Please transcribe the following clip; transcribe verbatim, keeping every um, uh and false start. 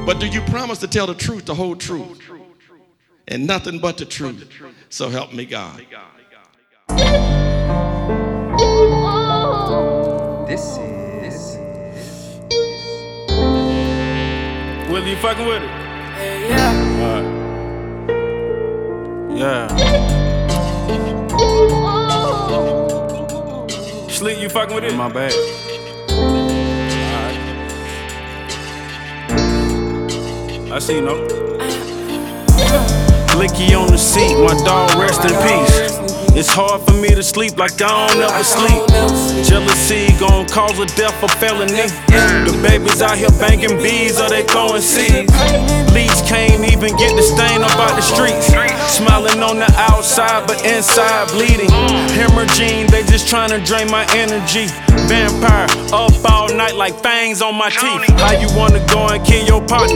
But do you promise to tell the truth, the whole truth, and nothing but the truth? So help me God. This is Will you fucking with it? yeah. Alright. Yeah. Sleep, you fucking with it? My bad. Alright. I see you, no. Blicky on the seat, my dog rest in peace. It's hard for me to sleep like I don't ever sleep. Jealousy gon' cause a death or felony. The babies out here banging bees or they throwing seeds. Bleach can't even get the stain up out the streets. Smiling on the outside but inside bleeding. Hemorrhaging, they just tryna drain my energy. Vampire, up all night like fangs on my teeth. How you wanna go and kill your partner?